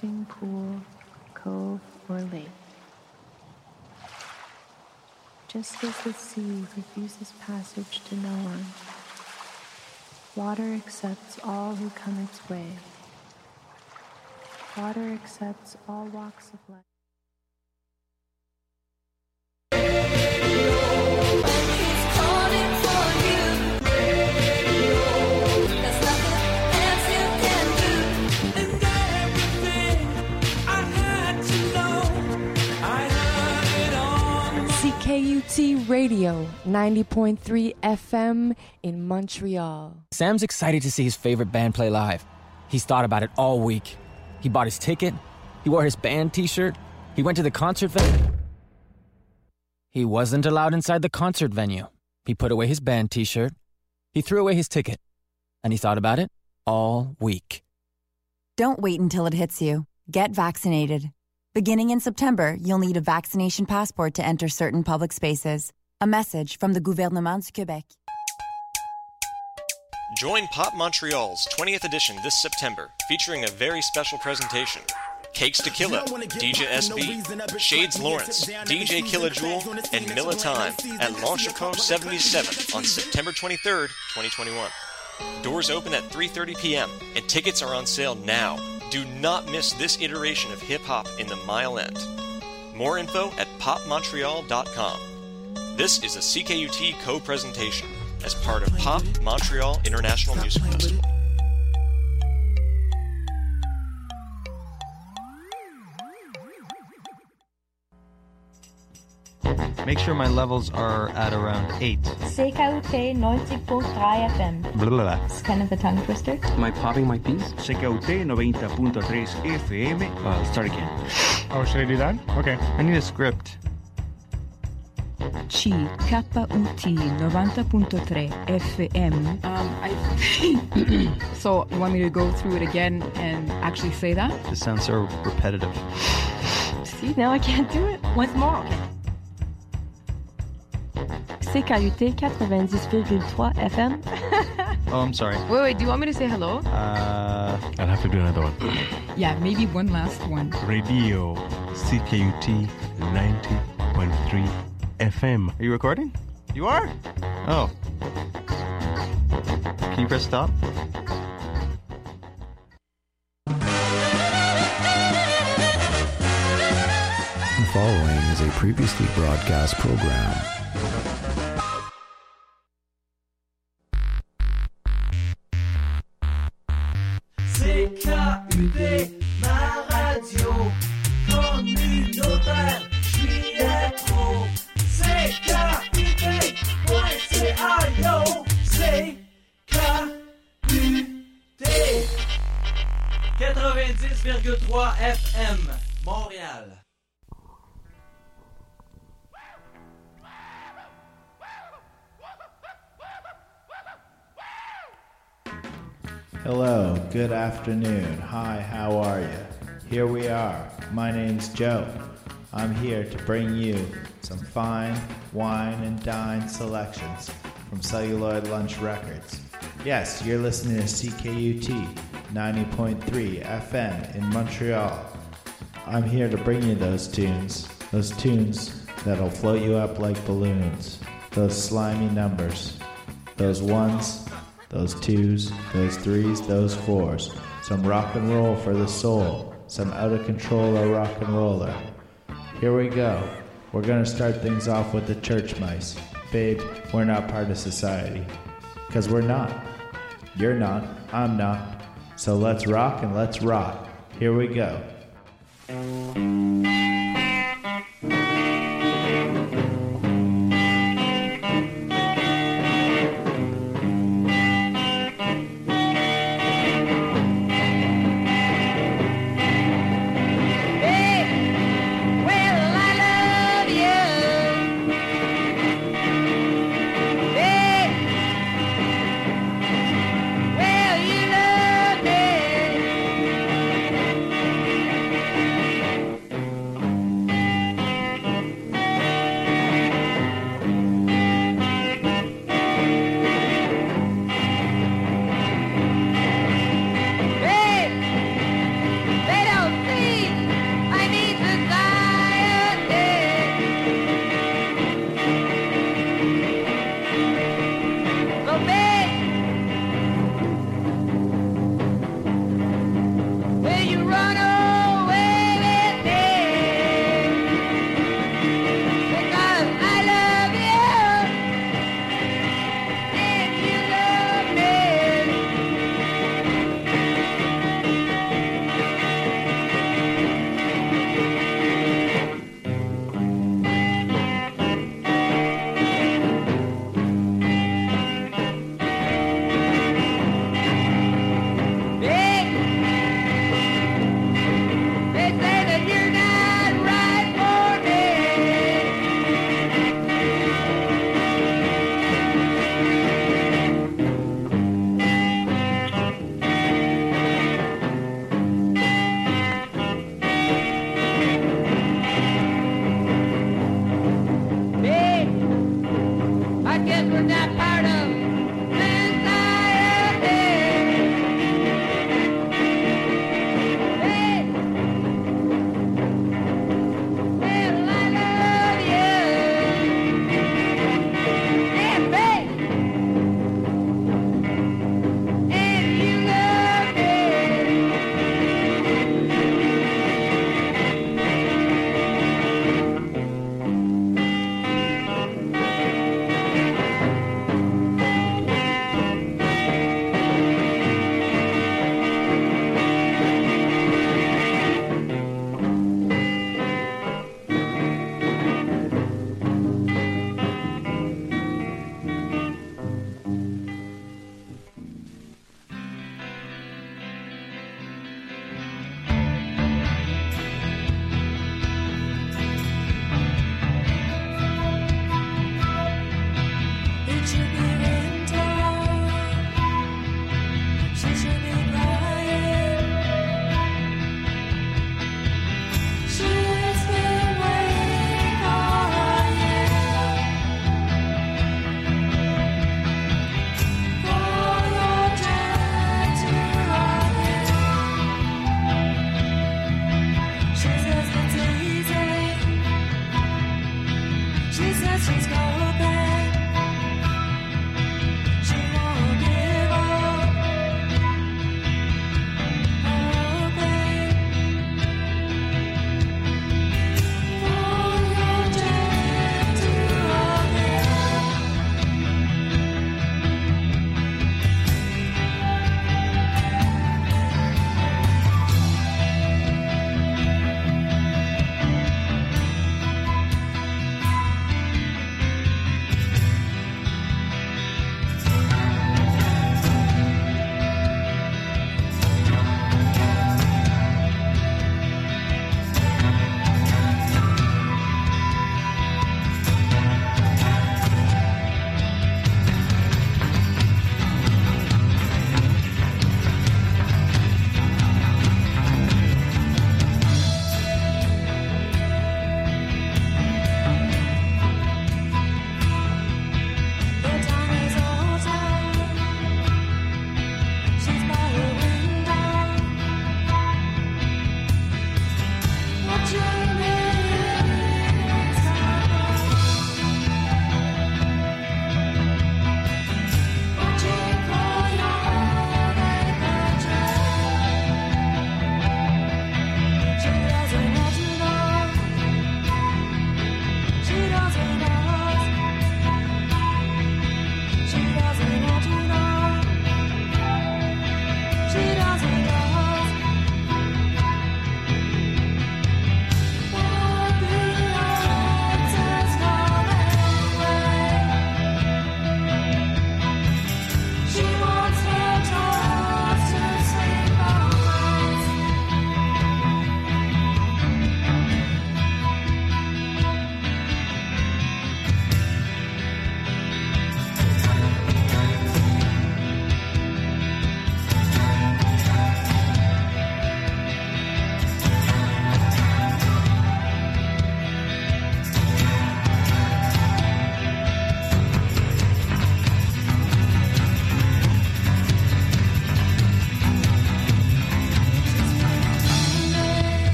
resting pool, cove, or lake. Just as the sea refuses passage to no one, water accepts all who come its way. Water accepts all walks of life. CKUT Radio, 90.3 FM in Montreal. Sam's excited to see his favorite band play live. He's thought about it all week. He bought his ticket. He wore his band t-shirt. He went to the concert venue. He wasn't allowed inside the concert venue. He put away his band t-shirt. He threw away his ticket. And he thought about it all week. Don't wait until it hits you. Get vaccinated. Beginning in September, you'll need a vaccination passport to enter certain public spaces. A message from the Gouvernement du Québec. Join Pop Montreal's 20th edition this September, featuring a very special presentation. Cakes Tequila, DJ SB, Shades Lawrence, DJ Killajoule, and Milla Time at L'Enchacon 77 on September 23rd, 2021. Doors open at 3:30 p.m. and tickets are on sale now. Do not miss this iteration of hip-hop in the Mile End. More info at popmontreal.com. This is a CKUT co-presentation as part of Pop Montreal International Music Festival. Make sure my levels are at around 8. CKUT 90.3 FM. Blah, blah, blah. It's kind of a tongue twister. Am I popping my piece? CKUT 90.3 FM. Start again. Oh, should I do that? Okay. I need a script. CKUT 90.3 FM. So, you want me to go through it again and actually say that? This sounds so repetitive. See, now I can't do it. Once more, okay. CKUT 90.3 FM. Oh, I'm sorry. Wait, do you want me to say hello? I'll have to do another one. Yeah, maybe one last one. Radio CKUT 90.3 FM. Are you recording? You are? Oh. Can you press stop? The following is a previously broadcast program. CKUT, ma radio communautaire, j'suis accro. CKUT.ca, yo, CKUT 90.3 FM, Montréal. Hello, good afternoon. Hi, how are you? Here we are. My name's Joe. I'm here to bring you some fine wine and dine selections from Celluloid Lunch Records. Yes, you're listening to CKUT 90.3 FM in Montreal. I'm here to bring you those tunes that'll float you up like balloons, those slimy numbers, those ones, those twos, those threes, those fours, some rock and roll for the soul, some out of control rock and roller. Here we go. We're gonna start things off with the church mice. Babe, we're not part of society. 'Cause we're not. You're not, I'm not. So let's rock and let's rock. Here we go.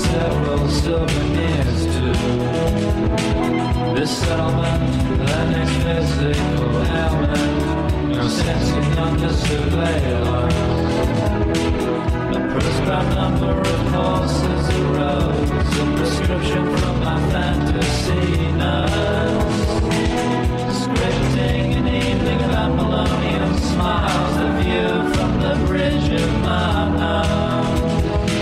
several souvenirs too. This settlement, the next physical element, no sensing under surveillance. A prescribed number of horses arose, a prescription from my fantasy nurse. Scripting an evening of Apollonian smiles, the view from the bridge of my nose.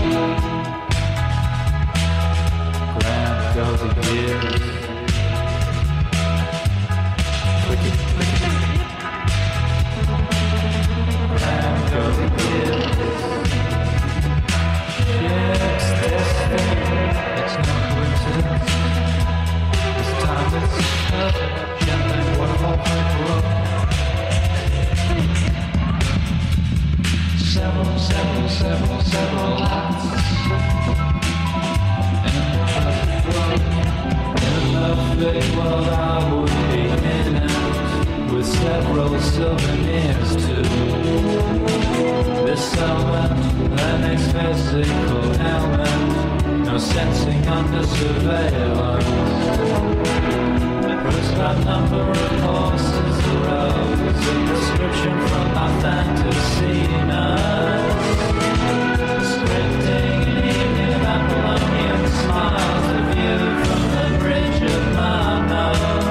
Grand goes the gears. Grand goes the gears. Yes, this thing, it's no coincidence. This time it's perfect. What a whole road. Several acts. In a perfect world, I would be in it with several souvenirs too. This element, the next physical element, no sensing under surveillance. Prescribed number of horses arose, a prescription from my fantasy nurse. Scripting an evening of Apollonian smiles, a view from the bridge of my nose.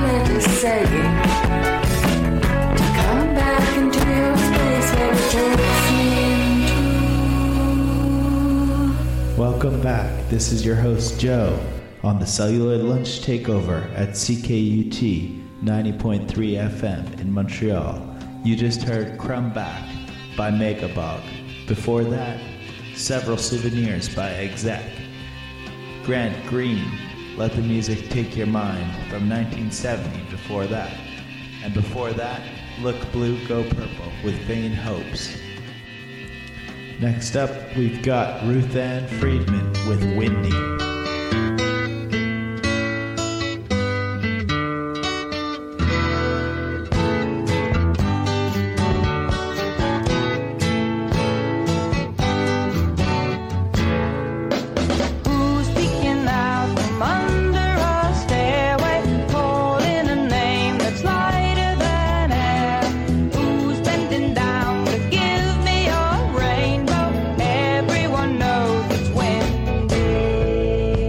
moment is saying to come back into your space where it takes me into. Welcome back. This is your host Joe on the Celluloid Lunch Takeover at CKUT 90.3 FM in Montreal. You just heard Crumb Back by Megabog. Before that, Several Souvenirs by Exec. Grant Green, Let the Music Take Your Mind from 1970 before that. And before that, Look Blue, Go Purple with Vain Hopes. Next up, we've got Ruth Ann Friedman with Windy. Everyone knows it's windy.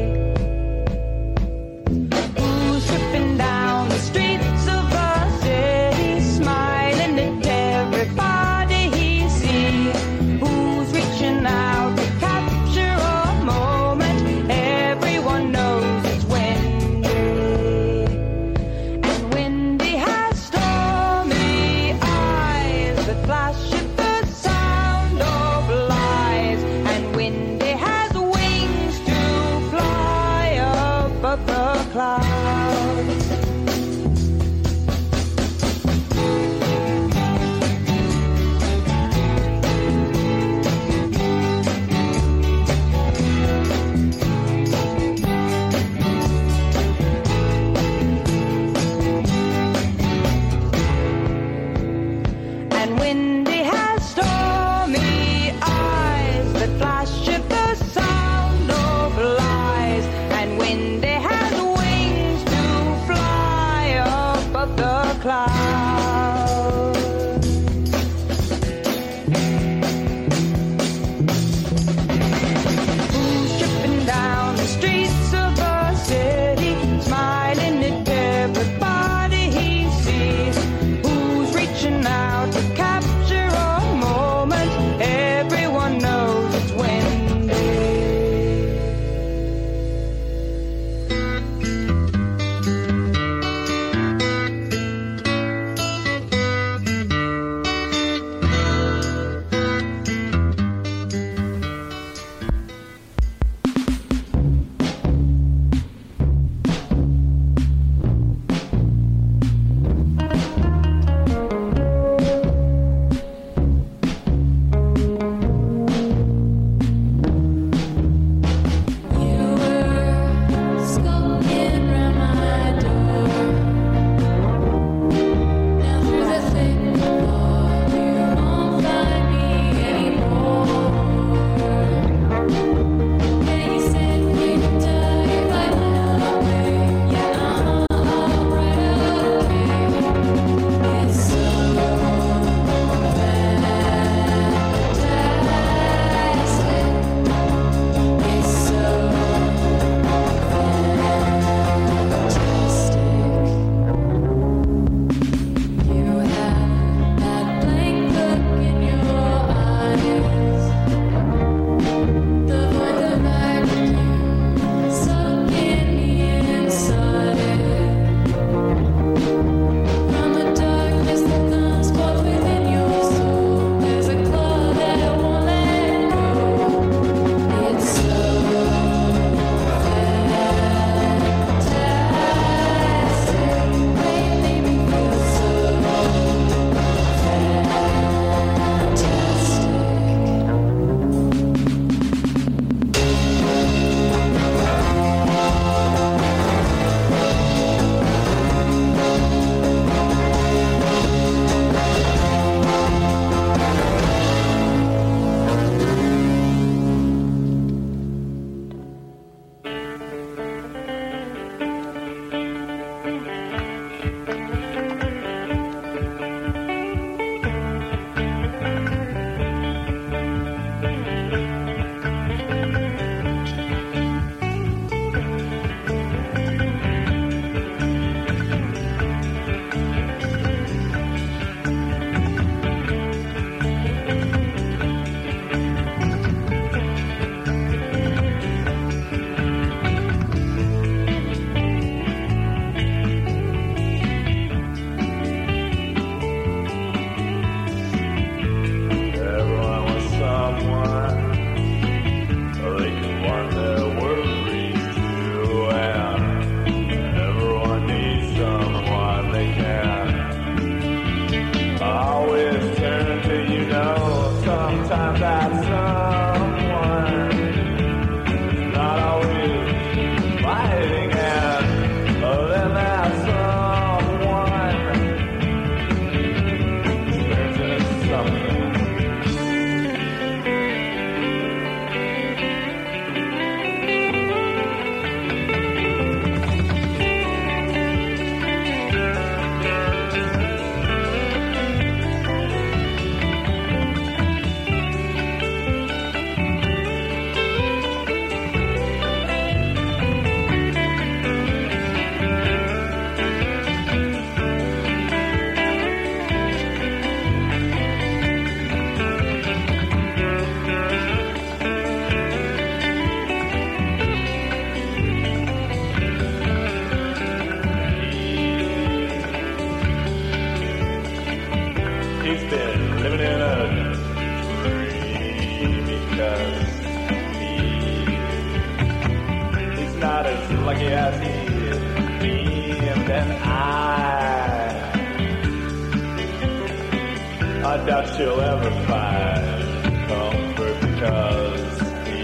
I doubt she'll ever find comfort because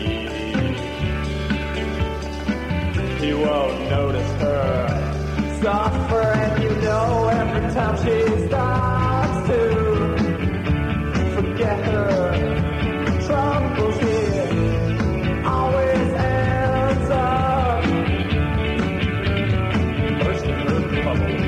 he won't notice her suffer, and you know every time she starts to forget her troubles, he always ends up bursting her bubble.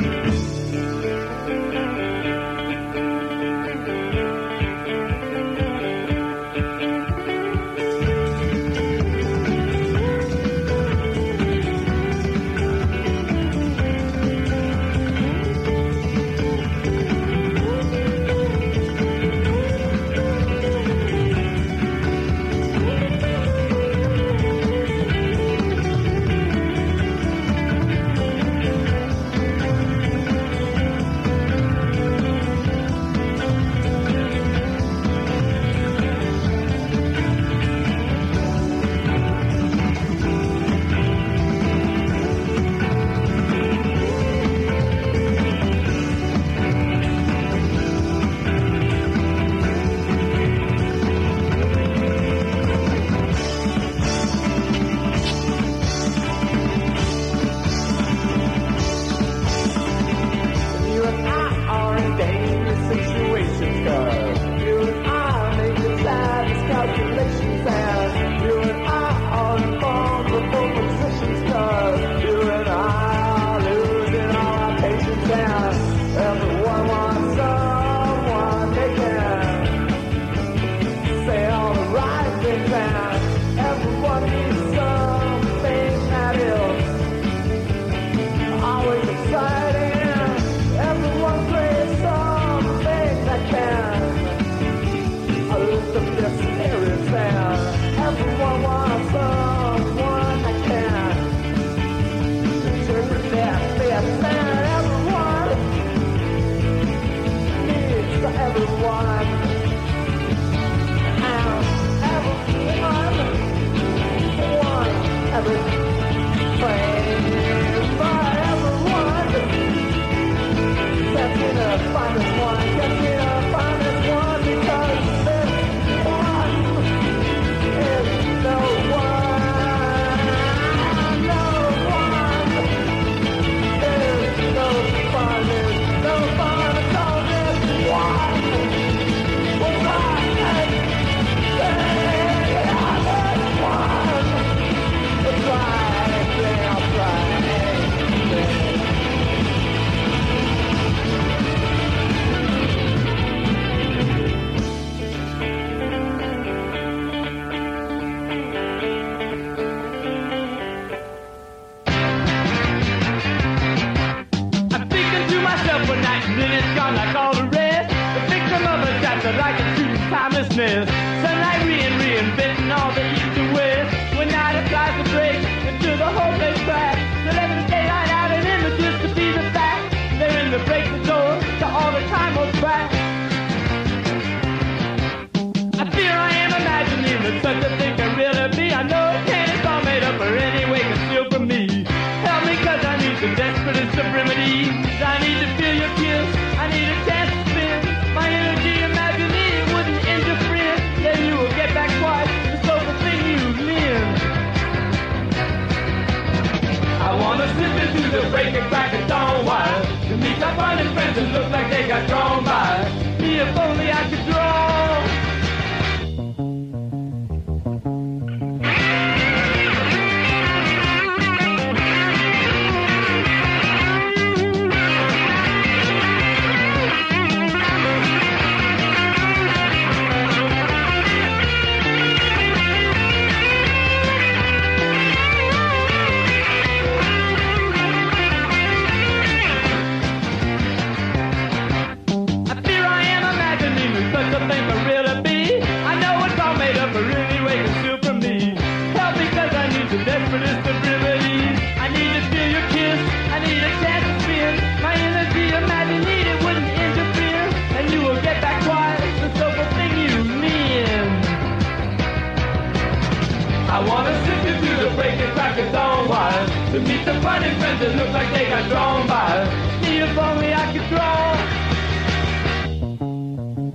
To meet the funny friends that look like they got drawn by. See if only I could draw.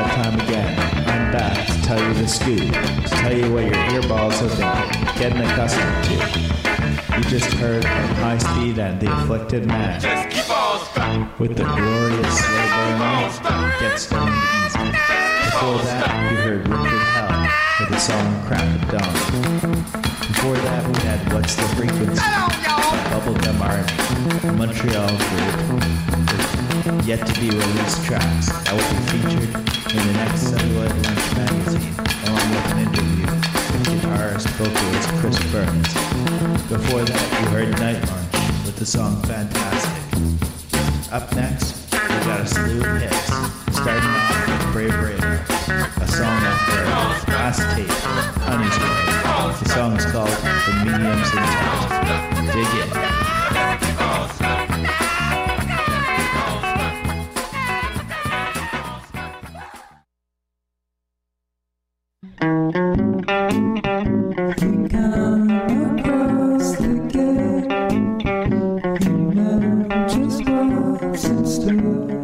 time again. I'm back to tell you the scoop, to tell you what your earballs are thinking, getting accustomed to. You just heard from High Speed and The Afflicted Man. With the glorious slow burn, Get Stoned Easy. Before that, you heard Richard Hell with the song Crack of Dawn. Before that, we had What's the Frequency by Bubblegum Army, a Montreal group with yet to be released tracks that will be featured in the next Celluloid Lunch magazine, along with an interview with guitarist vocalist Chris Burns. Before that, you heard Night Lunch with the song Fantastic. Up next, we got a slew of hits, starting off with Brave Radar, a song off their last tape, Honey Spray. The song is called The Medium's Intent. Dig it.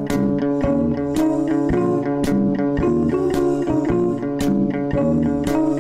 Still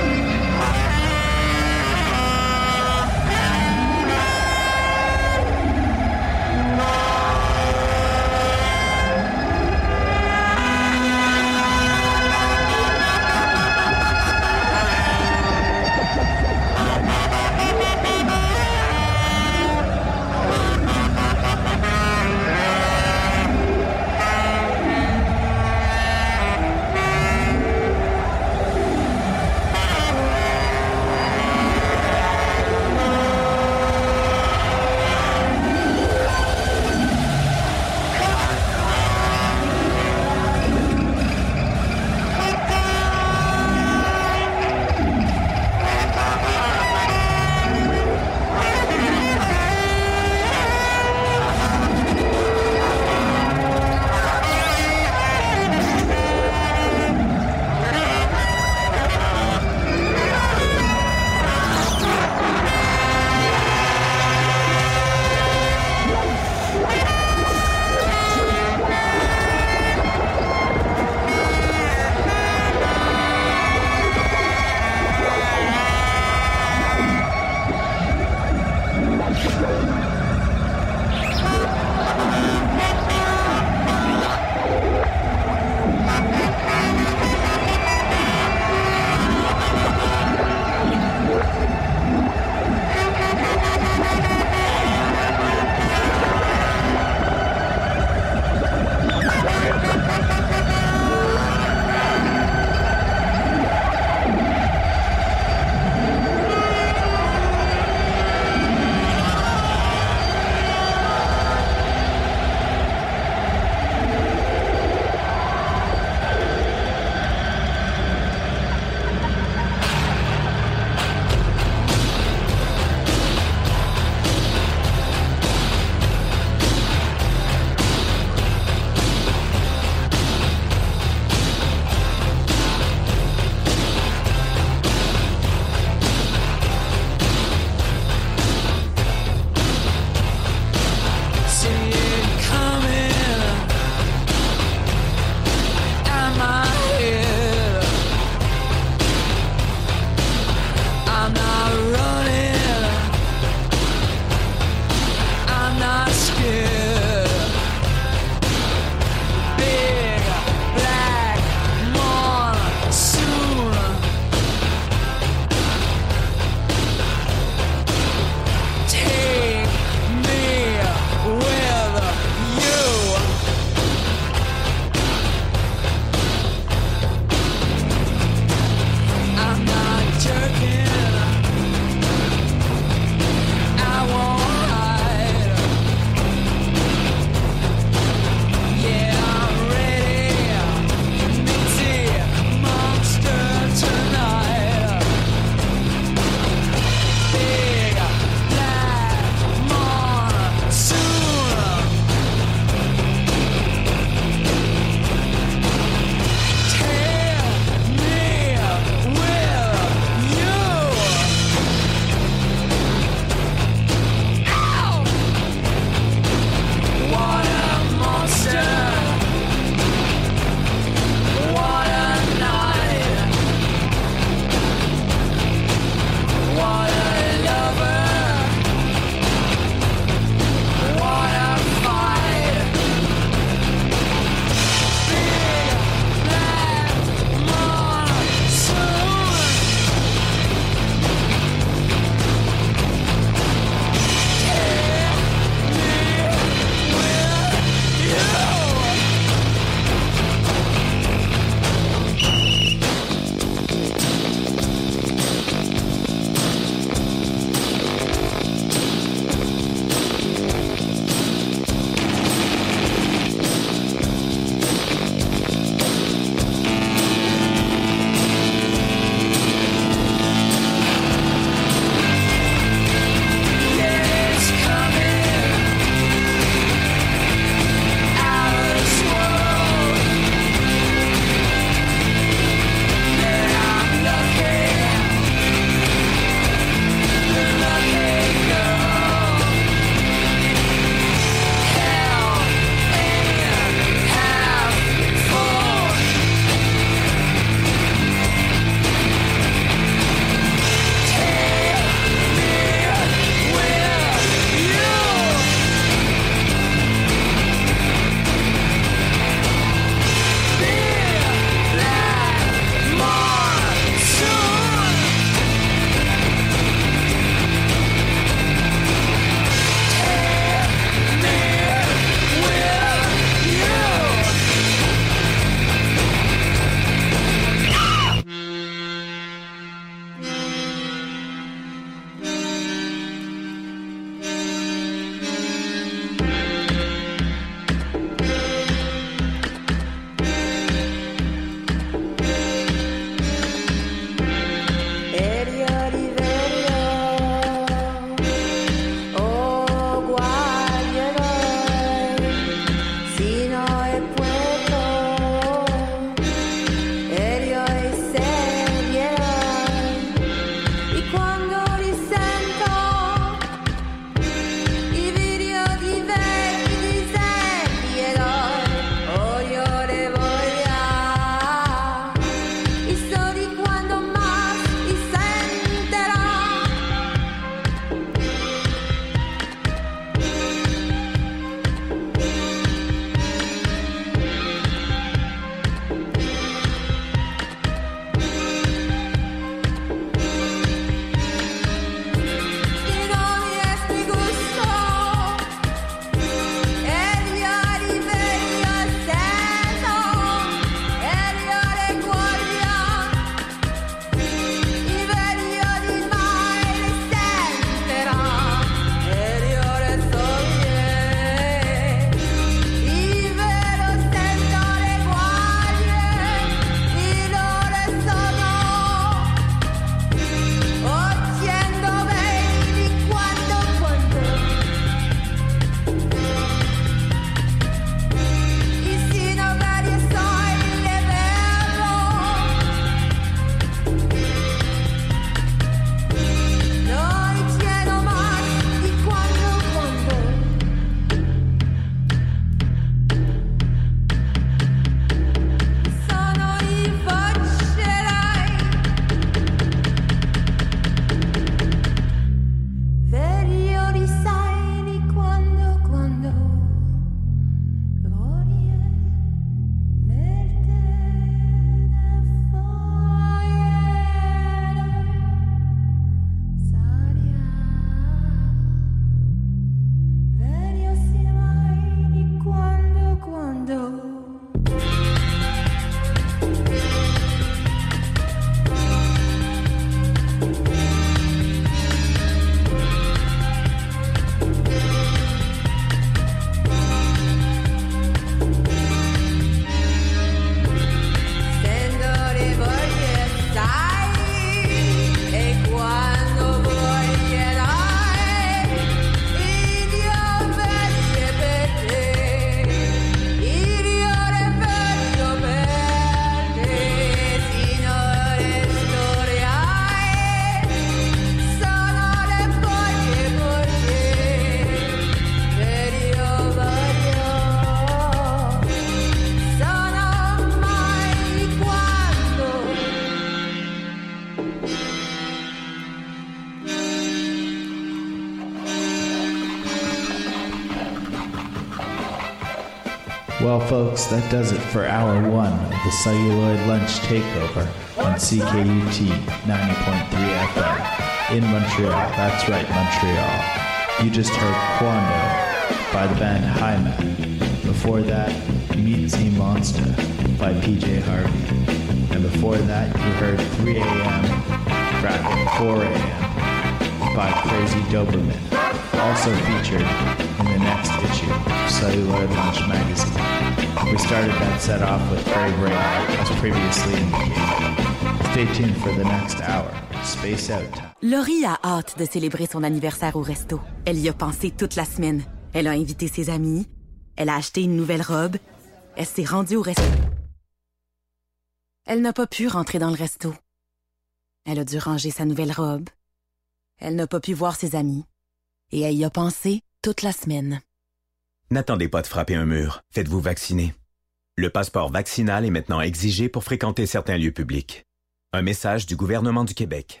Well, folks, that does it for hour one of the Celluloid Lunch Takeover on CKUT 90.3 FM in Montreal. That's right, Montreal. You just heard Quando by the band Hi-Mat. Before that, Meet the Monster by PJ Harvey. And before that, you heard 3 a.m. bracket 4 a.m. by Crazy Doberman. Also featured in the next issue of Celluloid Lunch magazine. We started that set off with Brave Radar, as previously indicated. Stay tuned for the next hour. Space Out Time. Laurie a hâte de célébrer son anniversaire au resto. Elle y a pensé toute la semaine. Elle a invité ses amis. Elle a acheté une nouvelle robe. Elle s'est rendue au resto. Elle n'a pas pu rentrer dans le resto. Elle a dû ranger sa nouvelle robe. Elle n'a pas pu voir ses amis. Et elle y a pensé toute la semaine. N'attendez pas de frapper un mur. Faites-vous vacciner. Le passeport vaccinal est maintenant exigé pour fréquenter certains lieux publics. Un message du gouvernement du Québec.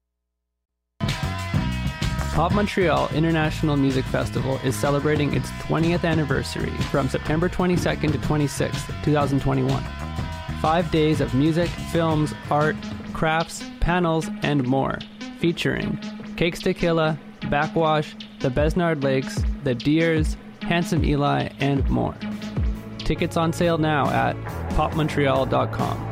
Pop Montreal International Music Festival is celebrating its 20th anniversary from September 22nd to 26th, 2021. 5 days of music, films, art, crafts, panels, and more, featuring Cakes Tequila, Backwash, the Besnard Lakes, the Deers, Handsome Eli, and more. Tickets on sale now at popmontreal.com.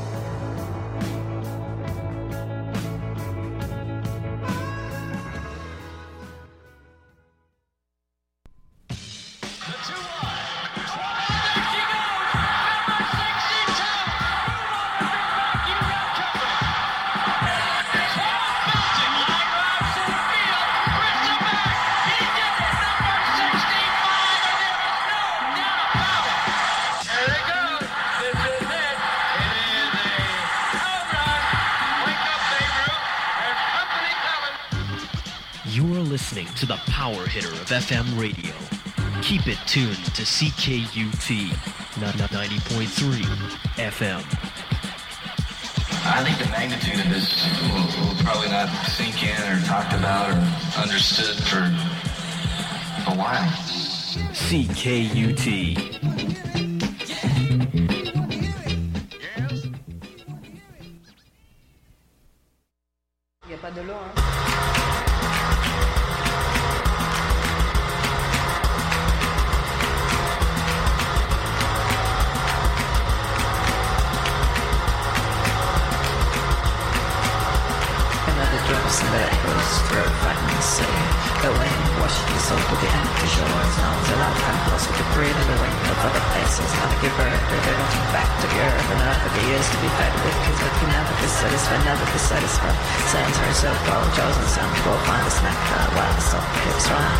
Listening to the power hitter of FM radio. Keep it tuned to CKUT 90.3 FM. I think the magnitude of this will probably not sink in or talked about or understood for a while. CKUT. Il n'y a pas de l'eau, hein. That goes through fighting the sea. The wind washes the soul to the empty shores. Now the lifetime close with the breed of the wind of other places. Not a giver, reverting back to the earth. And earth the years to be fed with kids that can never be satisfied, never be satisfied. Saying to herself, well, chosen son, go find a snack while the sun keeps running.